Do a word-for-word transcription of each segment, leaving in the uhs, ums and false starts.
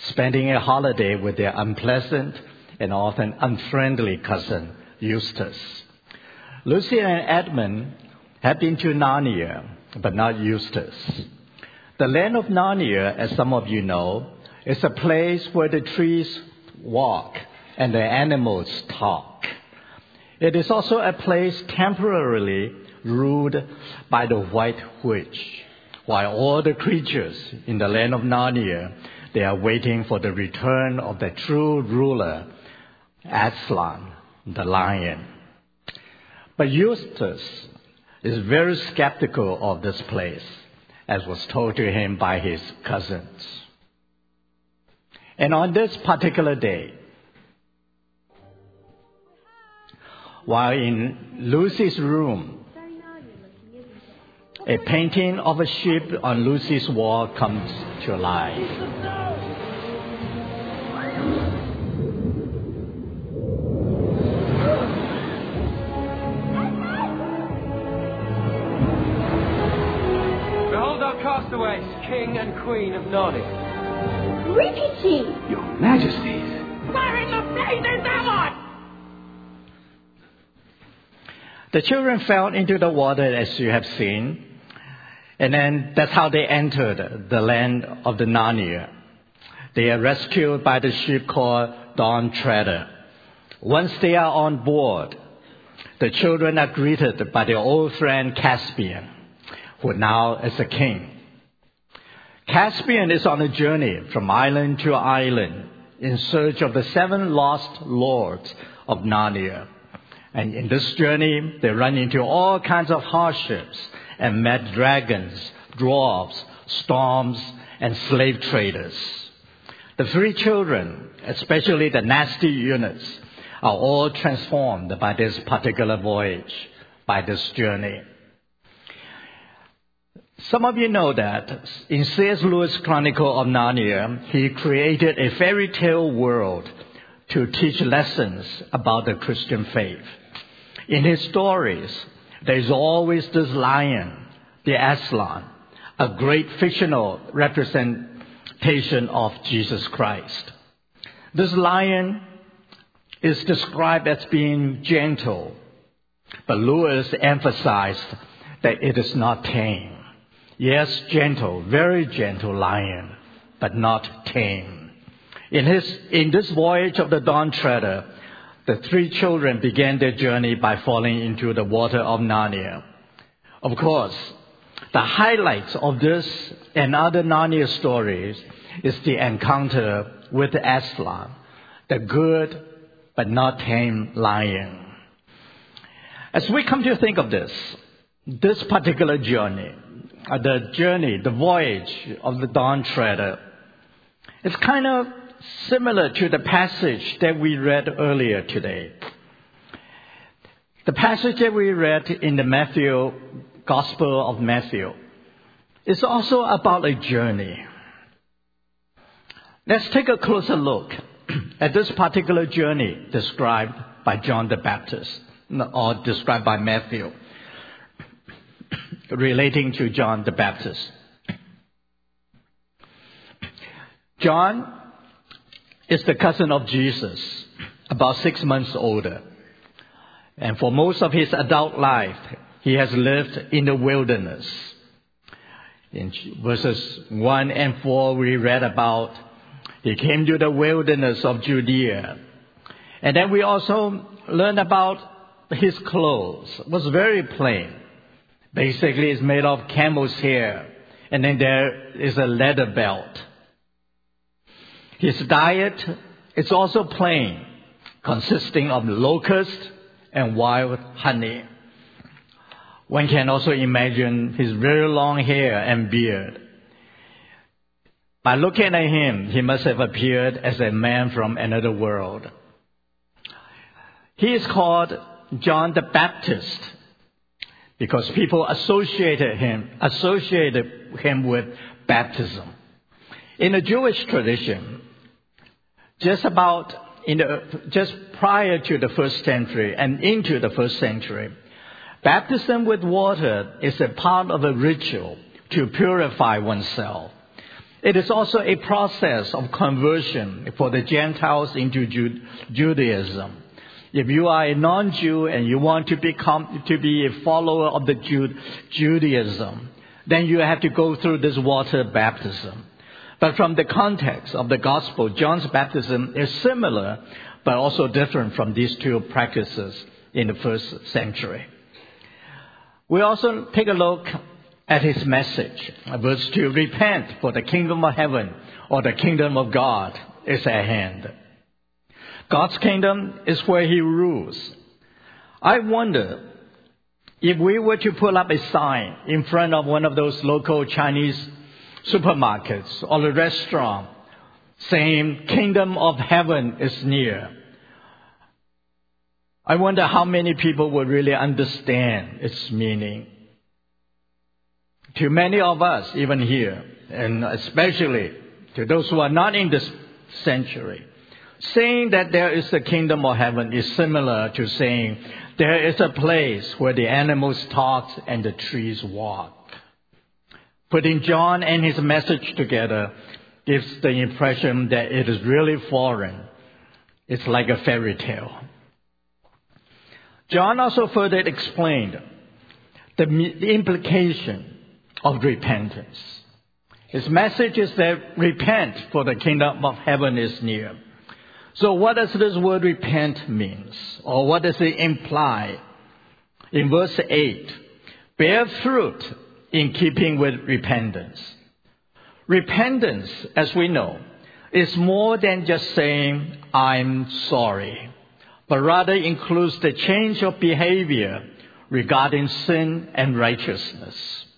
spending a holiday with their unpleasant and often unfriendly cousin, Eustace. Lucy and Edmund had been to Narnia, but not Eustace. The land of Narnia, as some of you know, is a place where the trees walk and the animals talk. It is also a place temporarily ruled by the White Witch, while all the creatures in the land of Narnia, they are waiting for the return of the true ruler, Aslan, the lion. But Eustace is very skeptical of this place, as was told to him by his cousins. And on this particular day, while in Lucy's room, a painting of a ship on Lucy's wall comes to life. Castaways, King and Queen of Narnia. Rippity! Your Majesties! Where in the blazes am I? The children fell into the water, as you have seen, and then that's how they entered the land of the Narnia. They are rescued by the ship called Dawn Treader. Once they are on board, the children are greeted by their old friend Caspian, who now is a king. Caspian is on a journey from island to island in search of the seven lost lords of Narnia. And in this journey, they run into all kinds of hardships and met dragons, dwarves, storms, and slave traders. The three children, especially the nasty eunuchs, are all transformed by this particular voyage, by this journey. Some of you know that in C S Lewis' Chronicle of Narnia, he created a fairy tale world to teach lessons about the Christian faith. In his stories, there is always this lion, the Aslan, a great fictional representation of Jesus Christ. This lion is described as being gentle, but Lewis emphasized that it is not tame. Yes, gentle, very gentle lion, but not tame. In his, in this voyage of the Dawn Treader, the three children began their journey by falling into the water of Narnia. Of course, the highlights of this and other Narnia stories is the encounter with Aslan, the good but not tame lion. As we come to think of this, this particular journey, uh, the journey, the voyage of the Dawn Treader, is kind of similar to the passage that we read earlier today. The passage that we read in the Matthew, Gospel of Matthew, is also about a journey. Let's take a closer look at this particular journey described by John the Baptist, or described by Matthew, relating to John the Baptist. John is the cousin of Jesus, about six months older. And for most of his adult life, he has lived in the wilderness. In verses one and four, we read about he came to the wilderness of Judea. And then we also learned about his clothes. It was very plain. Basically, it's made of camel's hair. And then there is a leather belt. His diet is also plain, consisting of locust and wild honey. One can also imagine his very long hair and beard. By looking at him, he must have appeared as a man from another world. He is called John the Baptist because people associated him, associated him with baptism. In the Jewish tradition, just about in the, just prior to the first century and into the first century, baptism with water is a part of a ritual to purify oneself. It is also a process of conversion for the Gentiles into Ju- Judaism. If you are a non-Jew and you want to become to be a follower of the Ju- Judaism, then you have to go through this water baptism. But from the context of the gospel, John's baptism is similar, but also different from these two practices in the first century. We also take a look at his message. Verse two, repent, for the kingdom of heaven or the kingdom of God is at hand. God's kingdom is where he rules. I wonder if we were to pull up a sign in front of one of those local Chinese supermarkets or a restaurant saying, kingdom of heaven is near. I wonder how many people would really understand its meaning. To many of us, even here, and especially to those who are not in this century, saying that there is a kingdom of heaven is similar to saying there is a place where the animals talk and the trees walk. Putting John and his message together gives the impression that it is really foreign. It's like a fairy tale. John also further explained the, the implication of repentance. His message is that repent, for the kingdom of heaven is near. So what does this word repent mean? Or what does it imply? In verse eight, bear fruit in keeping with repentance. Repentance, as we know, is more than just saying, I'm sorry, but rather includes the change of behavior regarding sin and righteousness.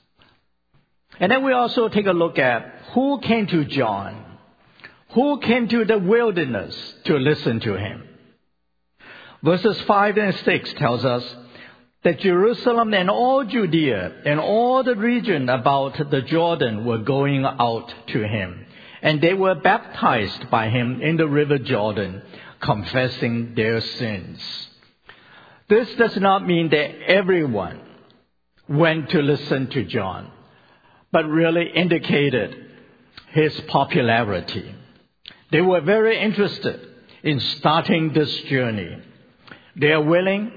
And then we also take a look at who came to John, who came to the wilderness to listen to him. Verses five and six tells us that Jerusalem and all Judea and all the region about the Jordan were going out to him. And they were baptized by him in the river Jordan, confessing their sins. This does not mean that everyone went to listen to John, but really indicated his popularity. They were very interested in starting this journey. They are willing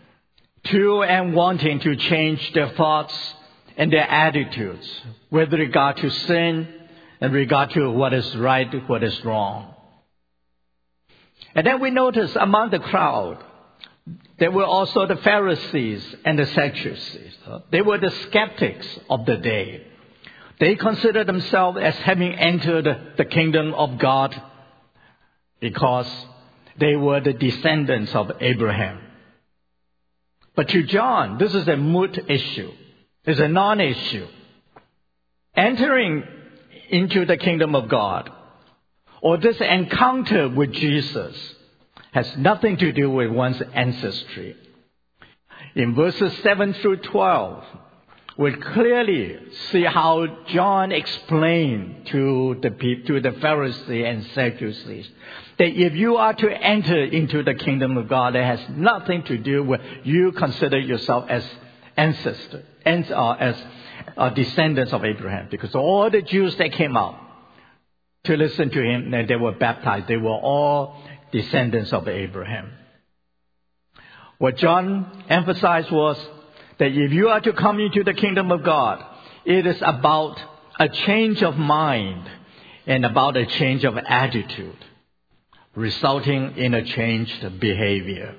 to and wanting to change their thoughts and their attitudes with regard to sin and regard to what is right, what is wrong. And then we notice among the crowd, there were also the Pharisees and the Sadducees. They were the skeptics of the day. They considered themselves as having entered the kingdom of God because they were the descendants of Abraham. But to John, this is a moot issue. It's a non-issue. Entering into the kingdom of God, or this encounter with Jesus, has nothing to do with one's ancestry. In verses seven through twelve, we clearly see how John explained to the to the Pharisees and Sadducees that if you are to enter into the kingdom of God, it has nothing to do with you consider yourself as ancestor and uh, as uh, descendants of Abraham, because all the Jews that came out to listen to him and they were baptized, they were all descendants of Abraham. What John emphasized was that if you are to come into the kingdom of God, it is about a change of mind and about a change of attitude, resulting in a changed behavior.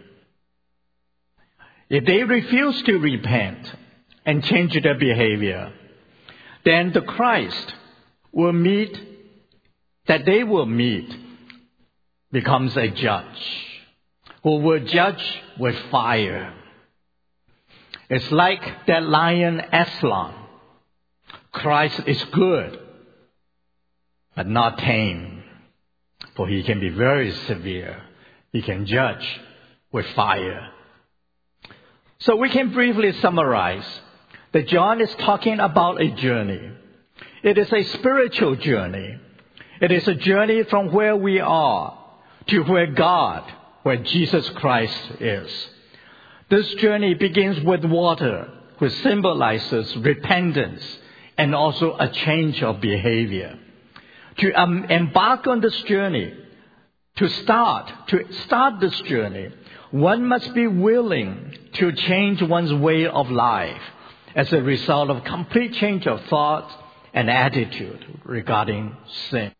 If they refuse to repent and change their behavior, then the Christ will meet, that they will meet, becomes a judge who will judge with fire. It's like that lion Aslan. Christ is good, but not tame, for he can be very severe. He can judge with fire. So we can briefly summarize that John is talking about a journey. It is a spiritual journey. It is a journey from where we are to where God, where Jesus Christ is. This journey begins with water, which symbolizes repentance and also a change of behavior. To um, embark on this journey, to start, to start this journey, one must be willing to change one's way of life as a result of complete change of thought and attitude regarding sin.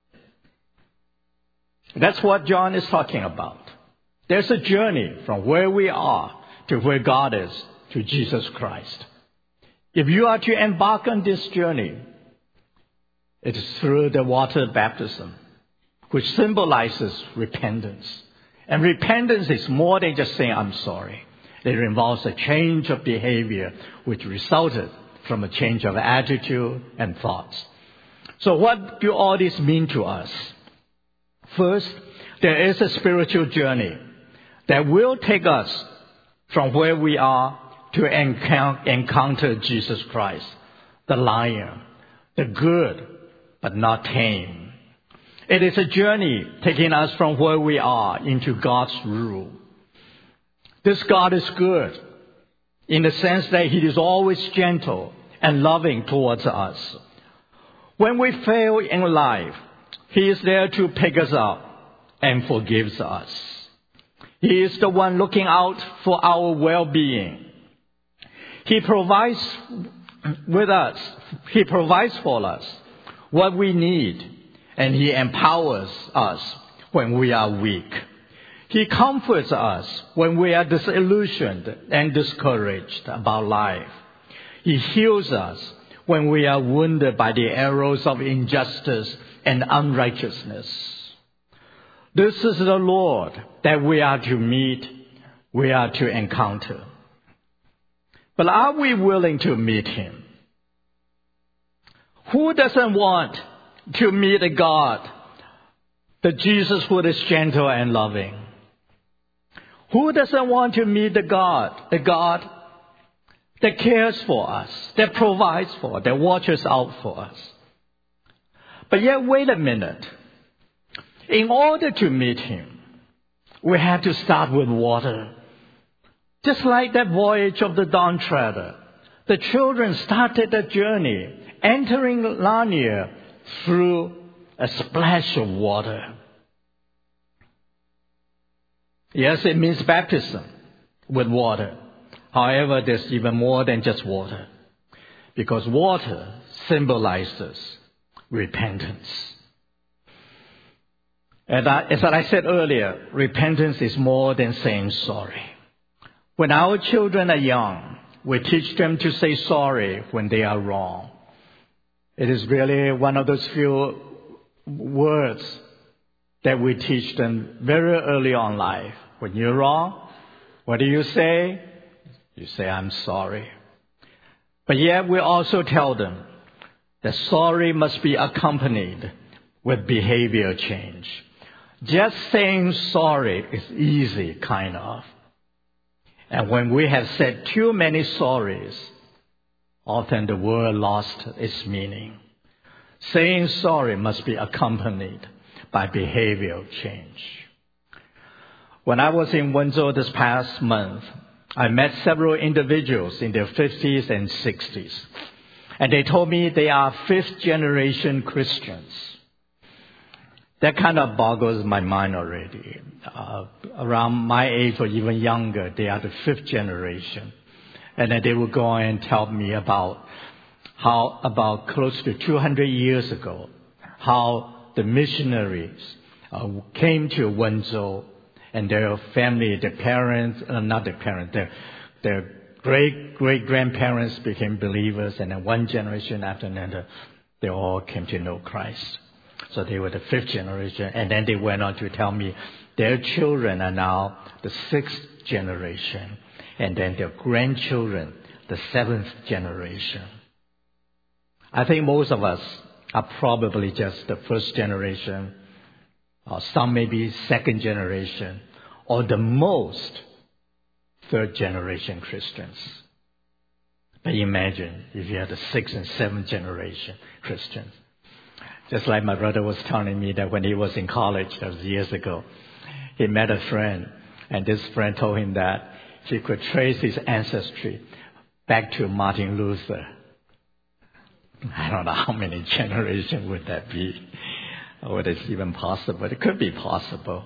That's what John is talking about. There's a journey from where we are to where God is, to Jesus Christ. If you are to embark on this journey, it is through the water baptism, which symbolizes repentance. And repentance is more than just saying, I'm sorry. It involves a change of behavior, which resulted from a change of attitude and thoughts. So what do all this mean to us? First, there is a spiritual journey that will take us from where we are to encounter Jesus Christ, the Lion, the good but not tame. It is a journey taking us from where we are into God's rule. This God is good in the sense that He is always gentle and loving towards us. When we fail in life, He is there to pick us up and forgives us. He is the one looking out for our well-being. He provides with us, He provides for us what we need, and He empowers us when we are weak. He comforts us when we are disillusioned and discouraged about life. He heals us when we are wounded by the arrows of injustice and unrighteousness. This is the Lord that we are to meet, we are to encounter. But are we willing to meet Him? Who doesn't want to meet a God, the Jesus who is gentle and loving? Who doesn't want to meet the God, the God that cares for us, that provides for us, that watches out for us? But yet, wait a minute. In order to meet Him, we have to start with water. Just like that voyage of the Dawn Treader, the children started the journey entering Narnia through a splash of water. Yes, it means baptism with water. However, there's even more than just water, because water symbolizes repentance. And I, as I said earlier, repentance is more than saying sorry. When our children are young, we teach them to say sorry when they are wrong. It is really one of those few words that we teach them very early on in life. When you're wrong, what do you say? You say, I'm sorry. But yet we also tell them that sorry must be accompanied with behavior change. Just saying sorry is easy, kind of. And when we have said too many sorries, often the word lost its meaning. Saying sorry must be accompanied by behavioral change. When I was in Wenzhou this past month, I met several individuals in their fifties and sixties. And they told me they are fifth generation Christians. That kind of boggles my mind already. Uh, around my age or even younger, they are the fifth generation. And then they would go and tell me about how about close to two hundred years ago, how the missionaries uh, came to Wenzhou, and their family, their parents, uh, not their parents, their, their great-great-grandparents became believers, and then one generation after another, they all came to know Christ. So they were the fifth generation, and then they went on to tell me their children are now the sixth generation, and then their grandchildren, the seventh generation. I think most of us are probably just the first generation, or some maybe second generation, or the most third generation Christians. But imagine if you are the sixth and seventh generation Christians. Just like my brother was telling me that when he was in college, that was years ago, he met a friend, and this friend told him that he could trace his ancestry back to Martin Luther. I don't know how many generations would that be. whether it's even possible. It could be possible.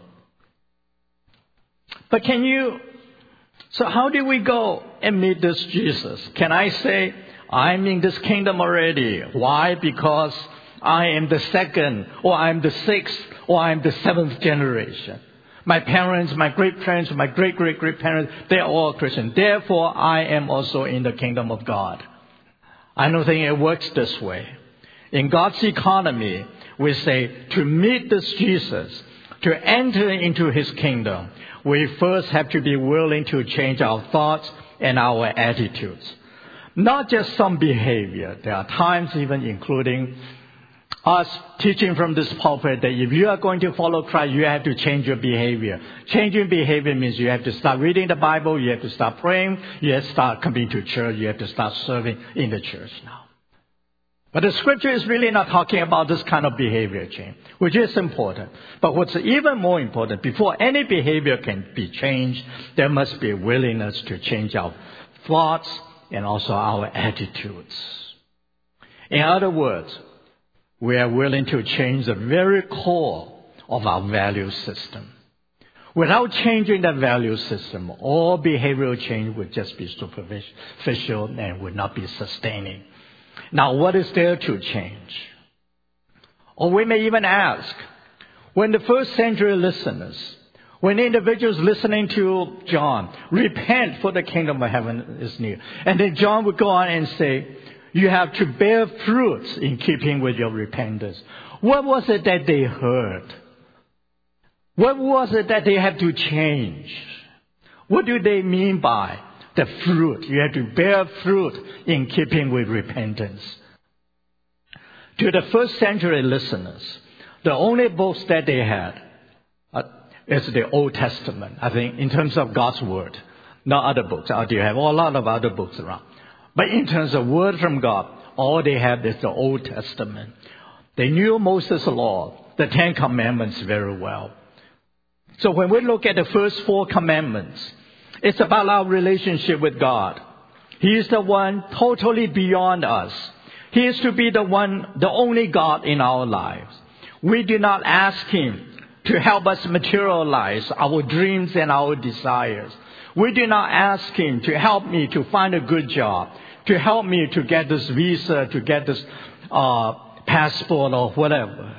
But can you, so how do we go and meet this Jesus? Can I say, I'm in this kingdom already? Why? Because I am the second, or I'm the sixth, or I'm the seventh generation. My parents, my great-parents, my great-great-great-parents, they're all Christian. Therefore, I am also in the kingdom of God. I don't think it works this way. In God's economy, we say to meet this Jesus, to enter into his kingdom, we first have to be willing to change our thoughts and our attitudes. Not just some behavior. There are times even including us teaching from this pulpit that if you are going to follow Christ, you have to change your behavior. Changing behavior means you have to start reading the Bible, you have to start praying, you have to start coming to church, you have to start serving in the church now. But the scripture is really not talking about this kind of behavior change, which is important. But what's even more important, before any behavior can be changed, there must be a willingness to change our thoughts and also our attitudes. In other words, we are willing to change the very core of our value system. Without changing that value system, all behavioral change would just be superficial and would not be sustaining. Now, what is there to change? Or we may even ask, when the first century listeners, when individuals listening to John, repent for the kingdom of heaven is near. And then John would go on and say, you have to bear fruits in keeping with your repentance. What was it that they heard? What was it that they had to change? What do they mean by the fruit? You have to bear fruit in keeping with repentance. To the first century listeners, the only books that they had uh, is the Old Testament, I think, in terms of God's Word. Not other books. Uh, you have a lot of other books around. But in terms of word from God, all they have is the Old Testament. They knew Moses' law, the Ten Commandments, very well. So when we look at the first four commandments, it's about our relationship with God. He is the one totally beyond us. He is to be the one, the only God in our lives. We do not ask him to help us materialize our dreams and our desires. We do not ask him to help me to find a good job, to help me to get this visa, to get this uh, passport or whatever.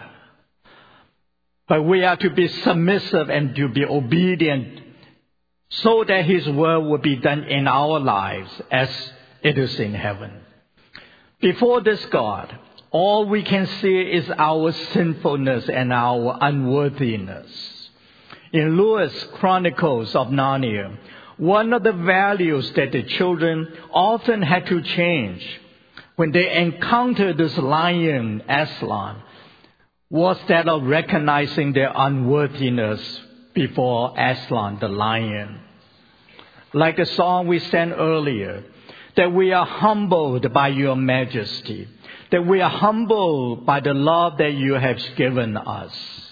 But we are to be submissive and to be obedient so that his will will be done in our lives as it is in heaven. Before this God, all we can see is our sinfulness and our unworthiness. In Lewis Chronicles of Narnia, one of the values that the children often had to change when they encountered this lion, Aslan, was that of recognizing their unworthiness before Aslan, the lion. Like the song we sang earlier, that we are humbled by your majesty, that we are humbled by the love that you have given us.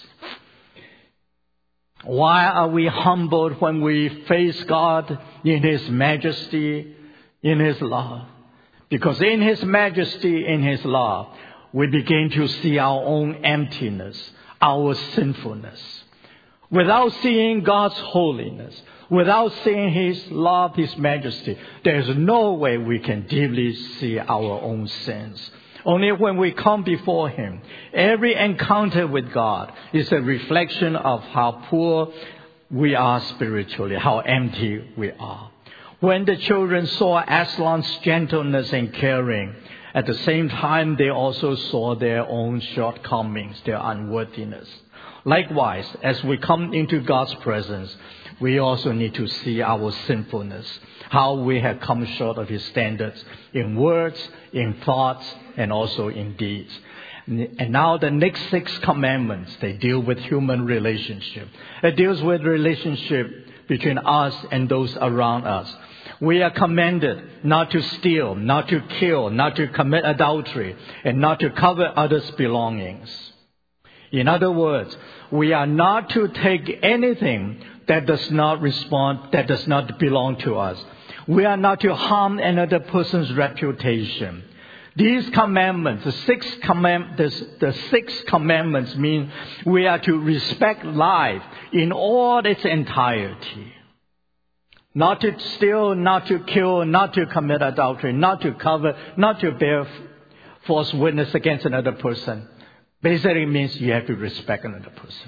Why are we humbled when we face God in his majesty, in his love? Because in his majesty, in his love, we begin to see our own emptiness, our sinfulness. Without seeing God's holiness, without seeing his love, his majesty, there's no way we can deeply see our own sins. Only when we come before him, every encounter with God is a reflection of how poor we are spiritually, how empty we are. When the children saw Aslan's gentleness and caring, at the same time they also saw their own shortcomings, their unworthiness. Likewise, as we come into God's presence, we also need to see our sinfulness, how we have come short of his standards in words, in thoughts, and also in deeds. And now the next six commandments, they deal with human relationship. It deals with relationship between us and those around us. We are commanded not to steal, not to kill, not to commit adultery, and not to covet others' belongings. In other words, we are not to take anything that does not respond, that does not belong to us. We are not to harm another person's reputation. These commandments, the six, command, the, the six commandments mean we are to respect life in all its entirety. Not to steal, not to kill, not to commit adultery, not to covet, not to bear false witness against another person. Basically means you have to respect another person.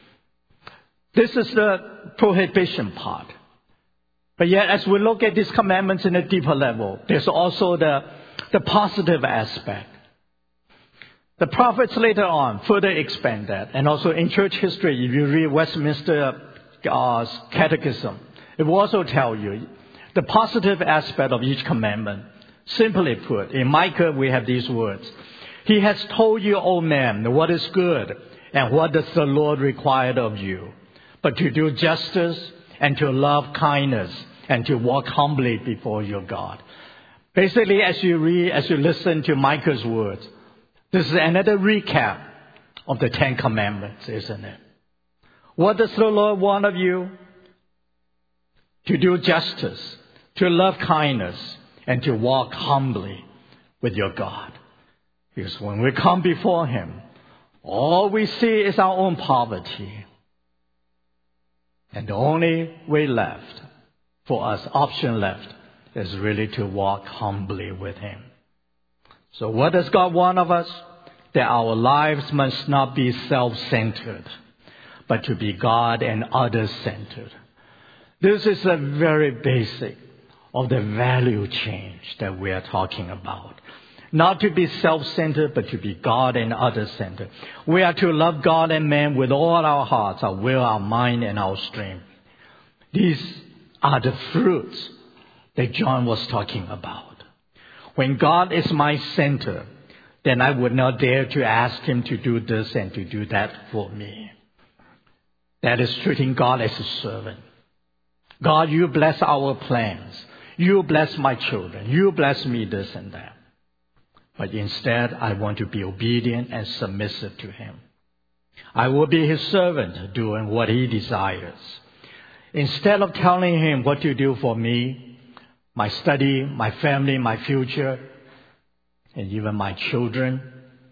This is the prohibition part. But yet, as we look at these commandments in a deeper level, there's also the, the positive aspect. The prophets later on further expand that. And also in church history, if you read Westminster uh, Catechism, it will also tell you the positive aspect of each commandment. Simply put, in Micah we have these words. He has told you, O man, what is good and what does the Lord require of you, but to do justice and to love kindness and to walk humbly before your God. Basically, as you read, as you listen to Micah's words, this is another recap of the Ten Commandments, isn't it? What does the Lord want of you? To do justice, to love kindness, and to walk humbly with your God. Because when we come before Him, all we see is our own poverty. And the only way left, for us, option left, is really to walk humbly with Him. So what does God want of us? That our lives must not be self-centered, but to be God and others-centered. This is a very basic of the value change that we are talking about. Not to be self-centered, but to be God and others-centered. We are to love God and man with all our hearts, our will, our mind, and our strength. These are the fruits that John was talking about. When God is my center, then I would not dare to ask Him to do this and to do that for me. That is treating God as a servant. God, you bless our plans. You bless my children. You bless me this and that. But instead, I want to be obedient and submissive to Him. I will be His servant doing what He desires. Instead of telling Him what to do for me, my study, my family, my future, and even my children,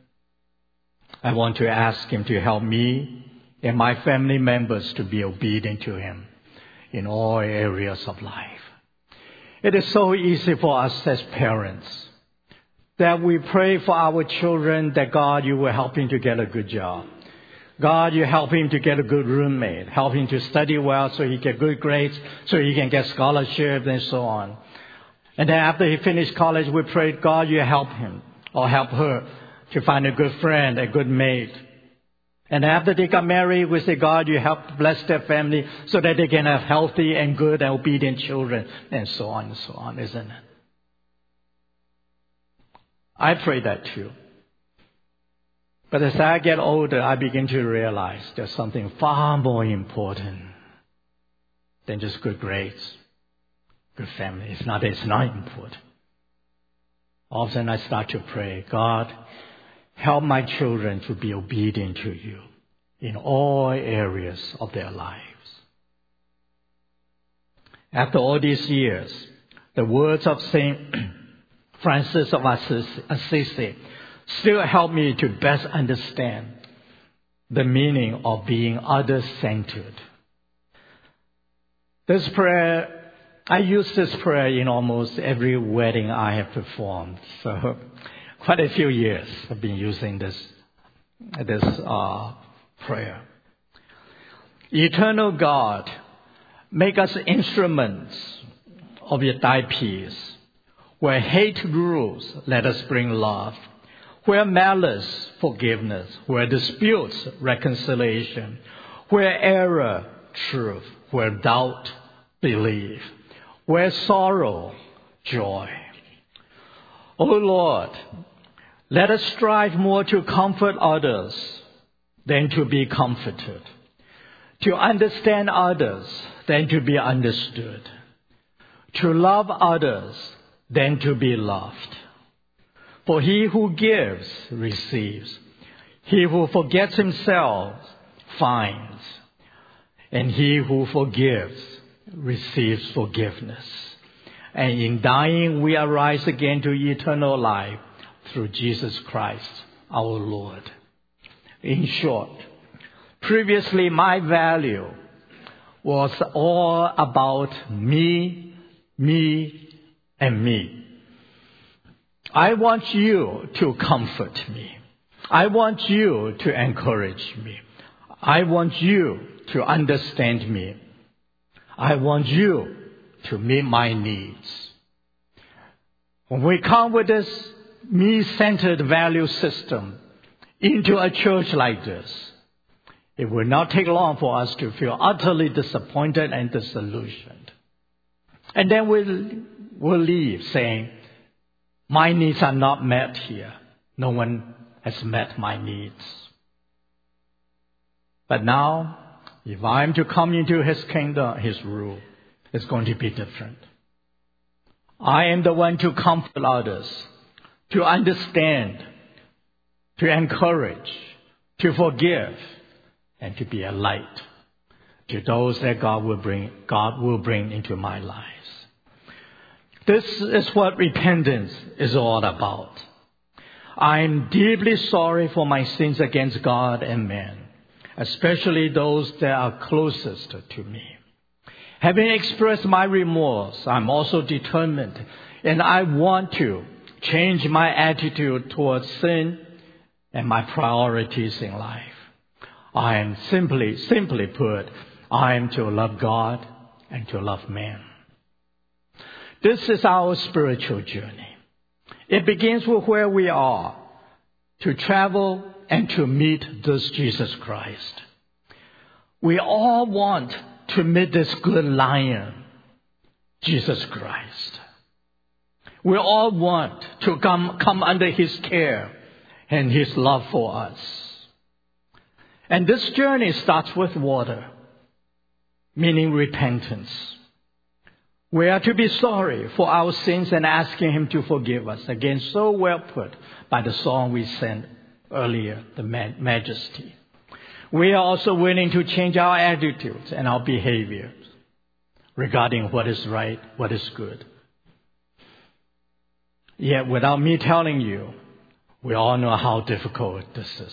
I want to ask Him to help me and my family members to be obedient to Him in all areas of life. It is so easy for us as parents that we pray for our children that God, you will help him to get a good job. God, you help him to get a good roommate. Help him to study well so he get good grades, so he can get scholarships and so on. And then after he finished college, we pray, God, you help him or help her to find a good friend, a good mate. And after they got married, we say, God, you help bless their family so that they can have healthy and good and obedient children, and so on and so on, isn't it? I pray that too. But as I get older, I begin to realize there's something far more important than just good grades, good family. It's not, it's not important. Often I start to pray, God, help my children to be obedient to you in all areas of their lives. After all these years, the words of Saint Francis of Assisi still help me to best understand the meaning of being other-centered. This prayer, I use this prayer in almost every wedding I have performed. So quite a few years I've been using this, this uh, prayer. Eternal God, make us instruments of your thy peace. Where hate rules, let us bring love. Where malice, forgiveness. Where disputes, reconciliation. Where error, truth. Where doubt, belief. Where sorrow, joy. O Lord, let us strive more to comfort others than to be comforted. To understand others than to be understood. To love others than to be loved. For he who gives, receives. He who forgets himself, finds. And he who forgives, receives forgiveness. And in dying, we arise again to eternal life, through Jesus Christ, our Lord. In short, previously my value was all about me, me, and me. I want you to comfort me. I want you to encourage me. I want you to understand me. I want you to meet my needs. When we come with this me-centered value system into a church like this, it will not take long for us to feel utterly disappointed and disillusioned. And then we'll, we'll leave saying, my needs are not met here. No one has met my needs. But now, if I'm to come into His kingdom, His rule, it's going to be different. I am the one to comfort others, to understand, to encourage, to forgive, and to be a light to those that God will bring, God will bring into my lives. This is what repentance is all about. I am deeply sorry for my sins against God and man, especially those that are closest to me. Having expressed my remorse, I'm also determined, and I want to change my attitude towards sin and my priorities in life. I am simply, simply put, I am to love God and to love man. This is our spiritual journey. It begins with where we are, to travel and to meet this Jesus Christ. We all want to meet this good lion, Jesus Christ. We all want to come, come under His care and His love for us. And this journey starts with water, meaning repentance. We are to be sorry for our sins and asking Him to forgive us. Again, so well put by the song we sang earlier, the Majesty. We are also willing to change our attitudes and our behaviors regarding what is right, what is good. Yet without me telling you, we all know how difficult this is.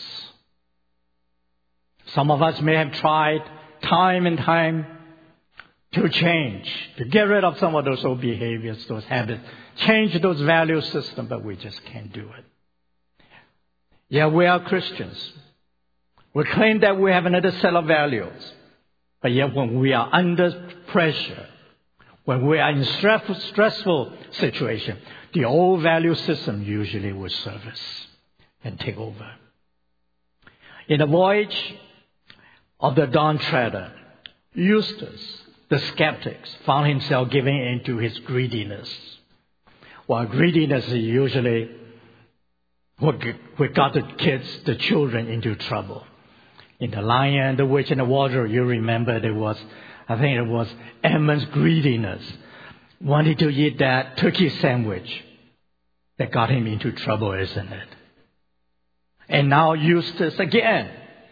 Some of us may have tried time and time to change, to get rid of some of those old behaviors, those habits, change those value systems, but we just can't do it. Yeah, we are Christians. We claim that we have another set of values. But yet when we are under pressure, when we are in stressful, stressful situation, the old value system usually will surface and take over. In the voyage of the Dawn Treader, Eustace, the skeptic, found himself giving in to his greediness. Well, greediness is usually what got the kids, the children, into trouble. In The Lion, the Witch, and the Wardrobe, you remember there was, I think it was Edmund's greediness. Wanted to eat that turkey sandwich that got him into trouble, isn't it? And now Eustace again,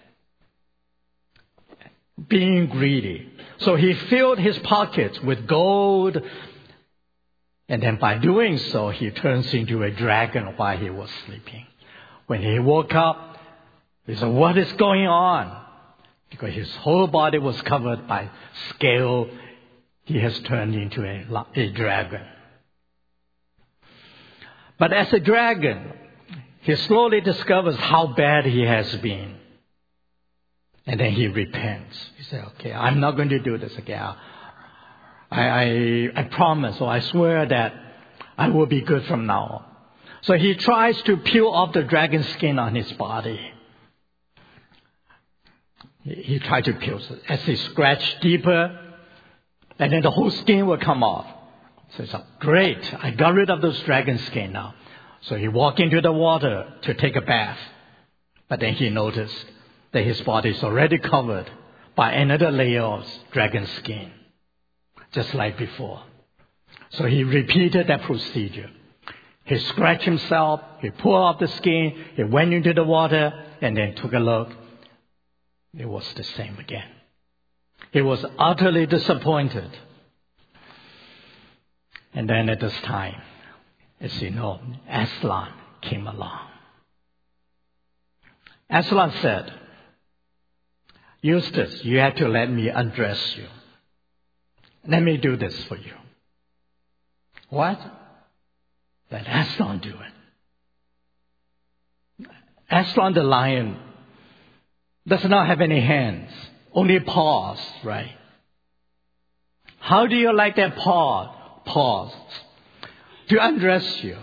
being greedy. So he filled his pockets with gold, and then by doing so, he turns into a dragon while he was sleeping. When he woke up, he said, what is going on? Because his whole body was covered by scale, he has turned into a, a dragon. But as a dragon, he slowly discovers how bad he has been. And then he repents. He said, okay, I'm not going to do this again. I, I, I promise or I swear that I will be good from now on. So he tries to peel off the dragon skin on his body. He, he tried to peel it. As he scratched deeper, and then the whole skin will come off. So he said, great, I got rid of those dragon skin now. So he walked into the water to take a bath. But then he noticed that his body is already covered by another layer of dragon skin, just like before. So he repeated that procedure. He scratched himself, he pulled off the skin, he went into the water, and then took a look. It was the same again. He was utterly disappointed. And then at this time, as you know, Aslan came along. Aslan said, Eustace, you have to let me undress you. Let me do this for you. What? Let Aslan do it. Aslan the lion does not have any hands, only paws, right? How do you like that paw, paws to undress you?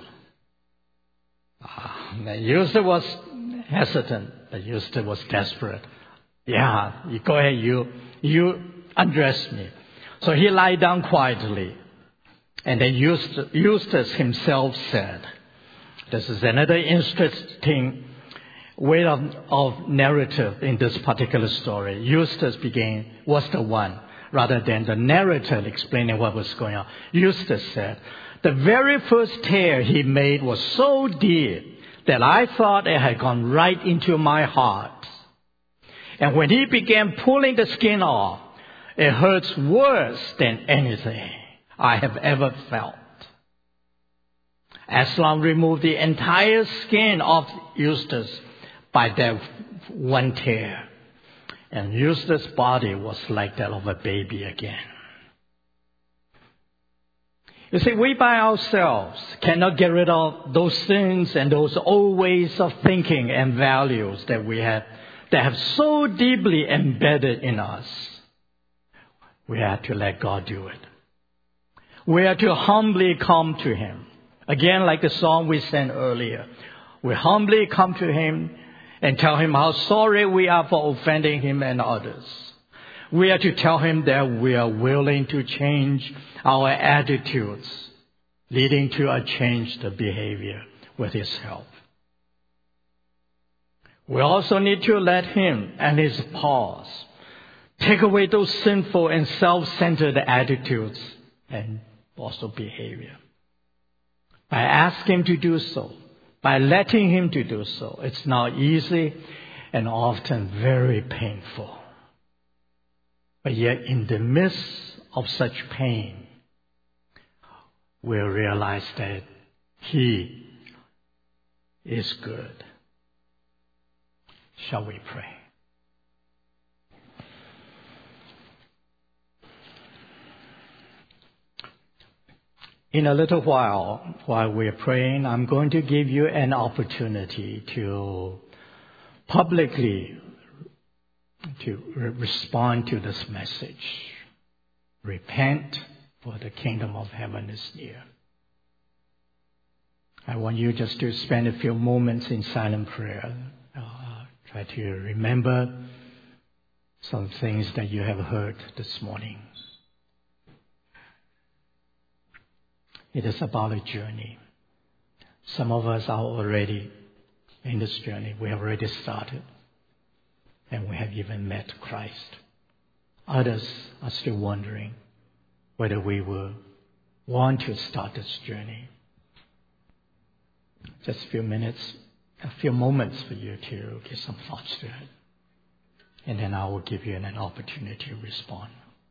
Ah, the Eustace was hesitant. The Eustace was desperate. Yeah, you go ahead, you, you undress me. So he lied down quietly. And then Eustace, Eustace himself said, this is another interesting way of, of narrative in this particular story. Eustace began, was the one, rather than the narrator explaining what was going on. Eustace said, the very first tear he made was so deep that I thought it had gone right into my heart. And when he began pulling the skin off, it hurts worse than anything I have ever felt. Aslan removed the entire skin of Eustace by that one tear. And Eustace's body was like that of a baby again. You see, we by ourselves cannot get rid of those things and those old ways of thinking and values that we have, that have so deeply embedded in us. We have to let God do it. We have to humbly come to Him. Again, like the song we sang earlier, we humbly come to Him and tell Him how sorry we are for offending Him and others. We are to tell Him that we are willing to change our attitudes, leading to a changed behavior with His help. We also need to let Him and His pause take away those sinful and self-centered attitudes and also behavior. By asking Him to do so, by letting Him to do so, it's not easy and often very painful. But yet in the midst of such pain, we'll realize that He is good. Shall we pray? In a little while, while we're praying, I'm going to give you an opportunity to publicly to re- respond to this message. Repent, for the kingdom of heaven is near. I want you just to spend a few moments in silent prayer. Uh, try to remember some things that you have heard this morning. It is about a journey. Some of us are already in this journey. We have already started. And we have even met Christ. Others are still wondering whether we will want to start this journey. Just a few minutes, a few moments for you to give some thoughts to it. And then I will give you an opportunity to respond.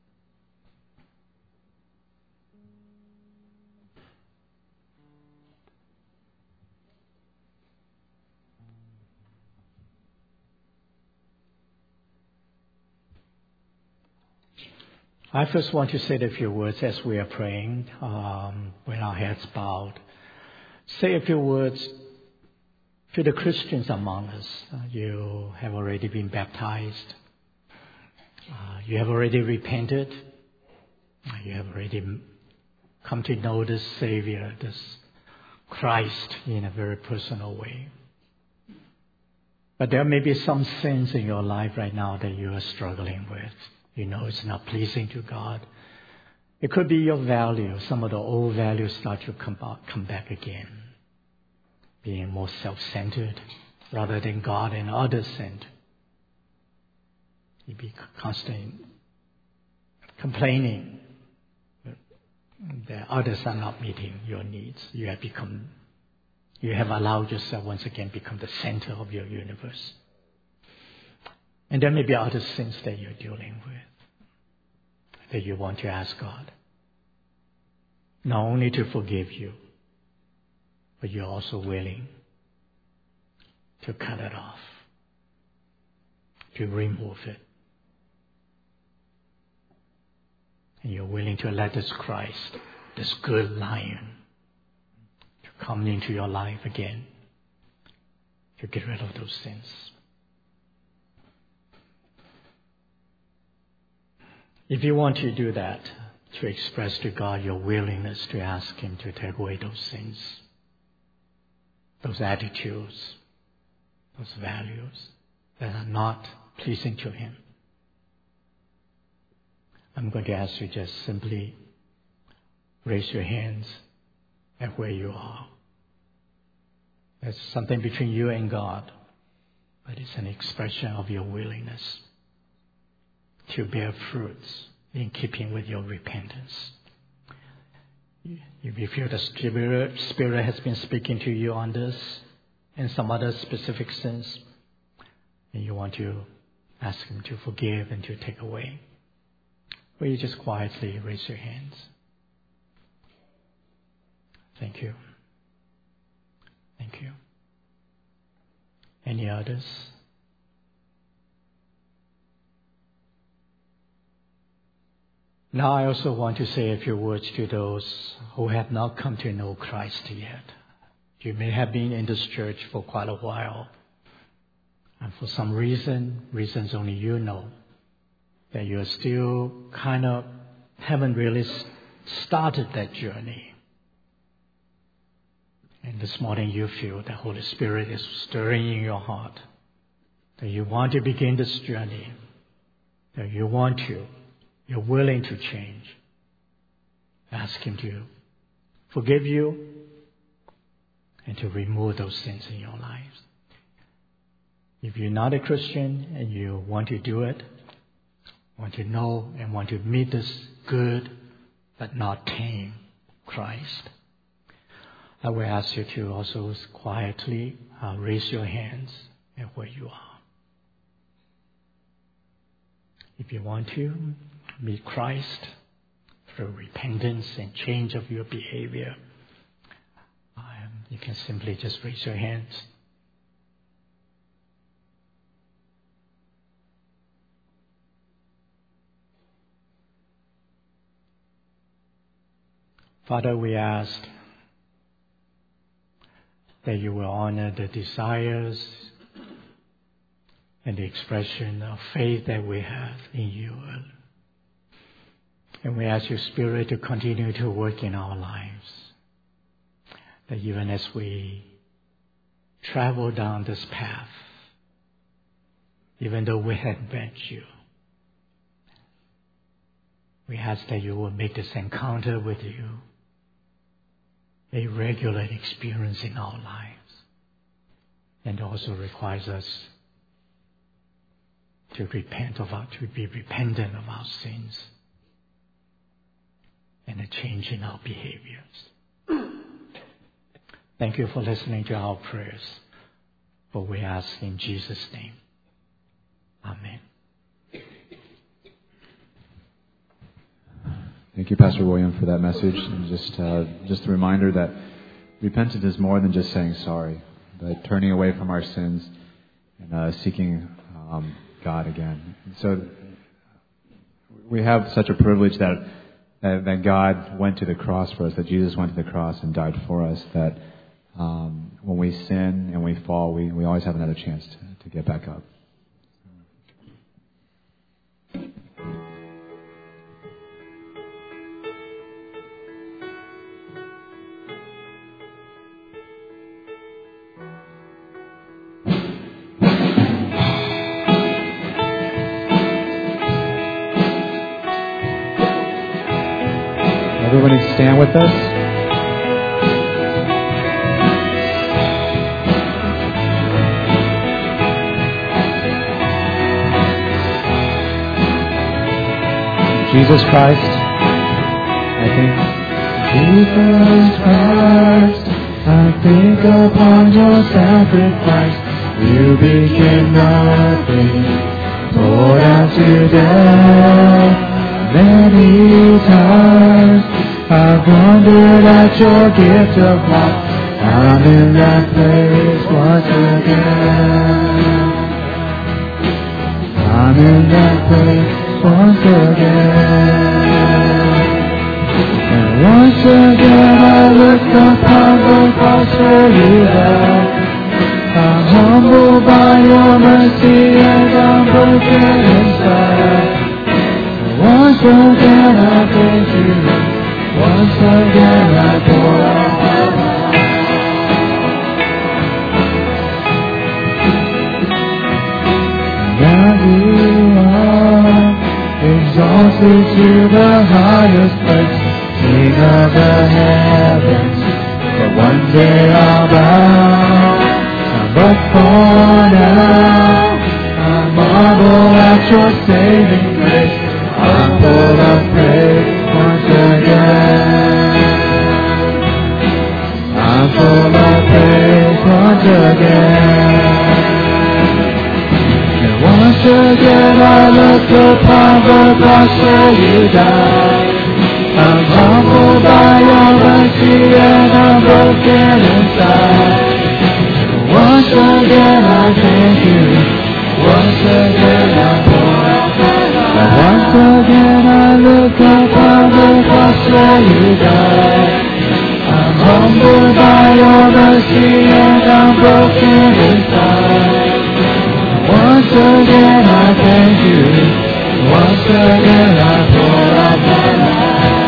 I first want to say a few words as we are praying, um, with our heads bowed. Say a few words to the Christians among us. Uh, you have already been baptized. Uh, you have already repented. Uh, you have already come to know this Savior, this Christ, in a very personal way. But there may be some sins in your life right now that you are struggling with. You know it's not pleasing to God. It could be your value. Some of the old values start to come back, come back again. Being more self-centered rather than God and others-centered. You be constantly complaining that others are not meeting your needs. You have become, you have allowed yourself once again become the center of your universe. And there may be other sins that you're dealing with that you want to ask God not only to forgive you, but you're also willing to cut it off, to remove it. And you're willing to let this Christ, this good lion, to come into your life again, to get rid of those sins. If you want to do that, to express to God your willingness to ask Him to take away those sins, those attitudes, those values that are not pleasing to Him, I'm going to ask you just simply raise your hands at where you are. It's something between you and God, but it's an expression of your willingness to bear fruits in keeping with your repentance. If you feel the Spirit, Spirit has been speaking to you on this and some other specific sins, and you want to ask Him to forgive and to take away, will you just quietly raise your hands? Thank you. Thank you. Any others? Now I also want to say a few words to those who have not come to know Christ yet. You may have been in this church for quite a while, and for some reason, reasons only you know, that you are still kind of haven't really started that journey. And this morning you feel the Holy Spirit is stirring in your heart, that you want to begin this journey, that you want to, you're willing to change. Ask Him to forgive you and to remove those sins in your lives. If you're not a Christian and you want to do it, want to know and want to meet this good but not tame Christ, I will ask you to also quietly uh, raise your hands at where you are. If you want to meet Christ through repentance and change of your behavior, um, you can simply just raise your hands. Father, we ask that you will honor the desires and the expression of faith that we have in you. And we ask your Spirit to continue to work in our lives, that even as we travel down this path, even though we have met you, we ask that you will make this encounter with you a regular experience in our lives, and also requires us to repent of our, to be repentant of our sins and a change in our behaviors. Thank you for listening to our prayers, for we ask in Jesus' name. Amen. Thank you, Pastor William, for that message. And just, uh, just a reminder that repentance is more than just saying sorry, but turning away from our sins and uh, seeking um, God again. And so we have such a privilege that, that that God went to the cross for us, that Jesus went to the cross and died for us, that um, when we sin and we fall, we, we always have another chance to, to get back up. Everybody stand with us. Jesus Christ, I think. Jesus Christ, I think upon your sacrifice. You became nothing, poured out to death. Many times I've wondered at your gift of life. I'm in that place once again. I'm in that place once again. And once again I look upon the cross where you died. I'm humbled by your mercy and I'm broken inside. And once again I thank you. Once again I pour out my heart. Now you are exalted to the highest place, King of the heavens. But one day I'll bow, but for now I marvel at your saving grace. I'm full of praise once again. I'm full of praise once again. And once again I look upon the cross where you died. I'm humbled by your mercy and I'm broken inside. Once again I thank you. Once again I pour out my life. And once again I look upon the cross where you died. I'm humbled by your mercy and I'm broken inside. Once again I thank you. Once again I pour out my life.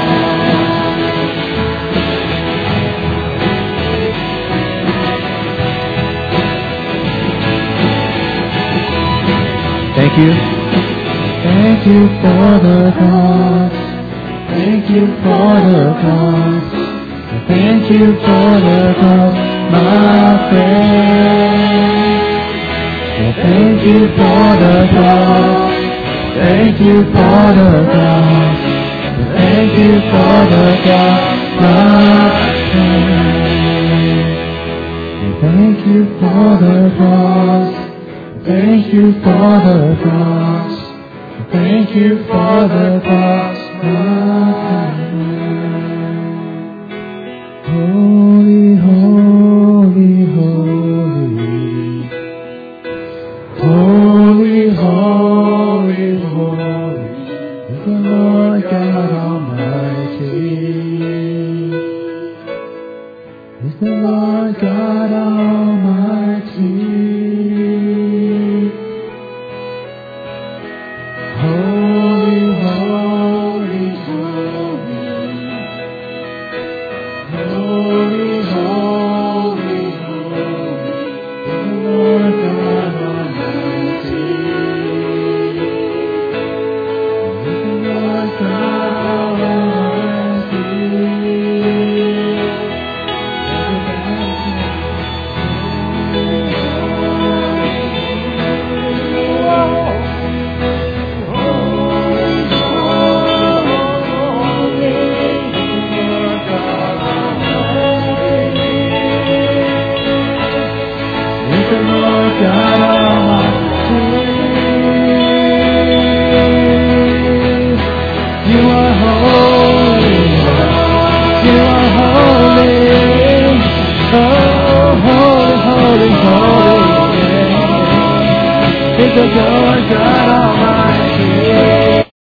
Thank you. Thank you for the cross. Thank you for the cross. Thank you for the cross, my friend. Thank you for the cross. Thank you for the cross. Thank you for the cross, my friend. Thank you for the cross. Thank you for the cross. Thank you for the cross, my friend. Holy, holy, holy. Holy, holy, holy is the Lord God Almighty. Is the Lord God Almighty. Holy, holy, holy. Holy, holy, holy is the Lord God Almighty. Is the Lord God Almighty. It's the Lord God Almighty.